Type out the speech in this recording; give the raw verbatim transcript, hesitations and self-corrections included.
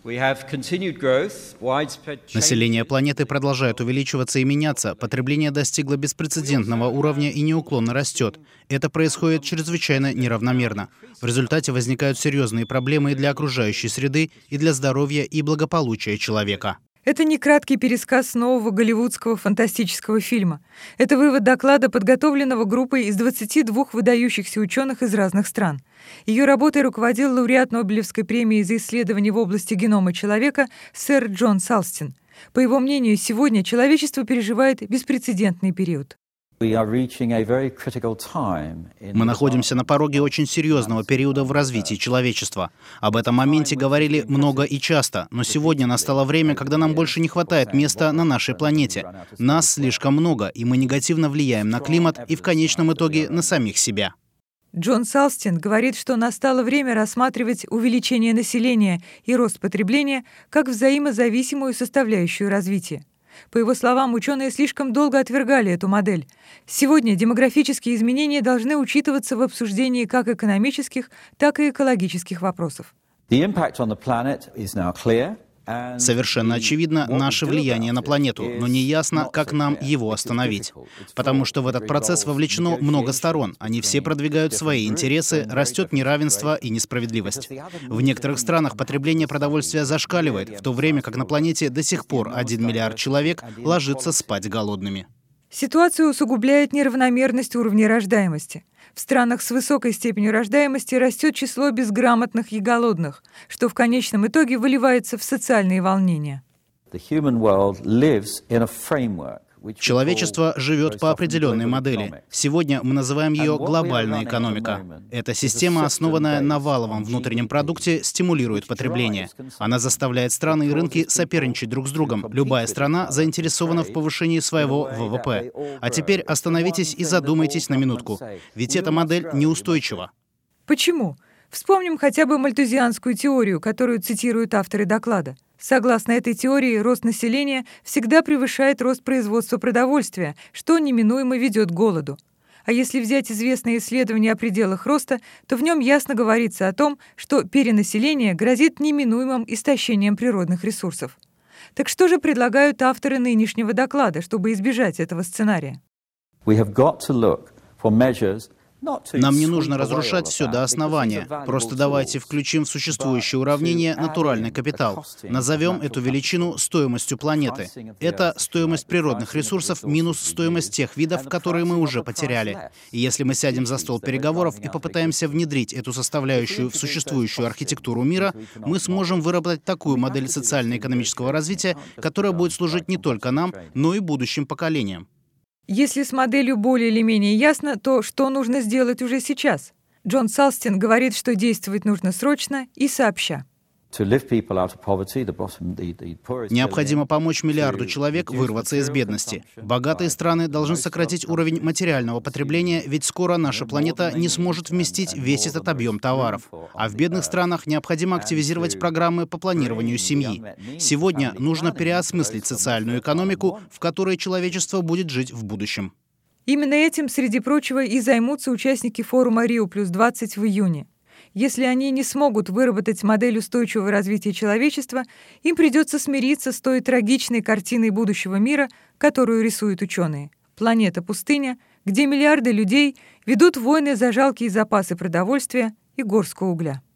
Население планеты продолжает увеличиваться и меняться. Потребление достигло беспрецедентного уровня и неуклонно растет. Это происходит чрезвычайно неравномерно. В результате возникают серьезные проблемы и для окружающей среды, и для здоровья и благополучия человека. Это не краткий пересказ нового голливудского фантастического фильма. Это вывод доклада, подготовленного группой из двадцати двух выдающихся ученых из разных стран. Ее работой руководил лауреат Нобелевской премии за исследования в области генома человека сэр Джон Салстин. По его мнению, сегодня человечество переживает беспрецедентный период. Мы находимся на пороге очень серьезного периода в развитии человечества. Об этом моменте говорили много и часто, но сегодня настало время, когда нам больше не хватает места на нашей планете. Нас слишком много, и мы негативно влияем на климат и в конечном итоге на самих себя. Джон Салстин говорит, что настало время рассматривать увеличение населения и рост потребления как взаимозависимую составляющую развития. По его словам, ученые слишком долго отвергали эту модель. Сегодня демографические изменения должны учитываться в обсуждении как экономических, так и экологических вопросов. Совершенно очевидно наше влияние на планету, но неясно, как нам его остановить. Потому что в этот процесс вовлечено много сторон. Они все продвигают свои интересы, растет неравенство и несправедливость. В некоторых странах потребление продовольствия зашкаливает, в то время как на планете до сих пор один миллиард человек ложится спать голодными. Ситуацию усугубляет неравномерность уровня рождаемости. В странах с высокой степенью рождаемости растет число безграмотных и голодных, что в конечном итоге выливается в социальные волнения. Человечество живет по определенной модели. Сегодня мы называем ее глобальная экономика. Эта система, основанная на валовом внутреннем продукте, стимулирует потребление. Она заставляет страны и рынки соперничать друг с другом. Любая страна заинтересована в повышении своего вэ вэ пэ. А теперь остановитесь и задумайтесь на минутку. Ведь эта модель неустойчива. Почему? Вспомним хотя бы мальтузианскую теорию, которую цитируют авторы доклада. Согласно этой теории, рост населения всегда превышает рост производства продовольствия, что неминуемо ведет к голоду. А если взять известные исследования о пределах роста, то в нем ясно говорится о том, что перенаселение грозит неминуемым истощением природных ресурсов. Так что же предлагают авторы нынешнего доклада, чтобы избежать этого сценария? Нам не нужно разрушать все до основания. Просто давайте включим в существующее уравнение натуральный капитал. Назовем эту величину стоимостью планеты. Это стоимость природных ресурсов минус стоимость тех видов, которые мы уже потеряли. И если мы сядем за стол переговоров и попытаемся внедрить эту составляющую в существующую архитектуру мира, мы сможем выработать такую модель социально-экономического развития, которая будет служить не только нам, но и будущим поколениям. Если с моделью более или менее ясно, то что нужно сделать уже сейчас? Джон Салстин говорит, что действовать нужно срочно и сообща. Необходимо помочь миллиарду человек вырваться из бедности. Богатые страны должны сократить уровень материального потребления, ведь скоро наша планета не сможет вместить весь этот объем товаров. А в бедных странах необходимо активизировать программы по планированию семьи. Сегодня нужно переосмыслить социальную экономику, в которой человечество будет жить в будущем. Именно этим, среди прочего, и займутся участники форума Рио плюс двадцать в июне. Если они не смогут выработать модель устойчивого развития человечества, им придется смириться с той трагичной картиной будущего мира, которую рисуют ученые. Планета-пустыня, где миллиарды людей ведут войны за жалкие запасы продовольствия и горстку угля.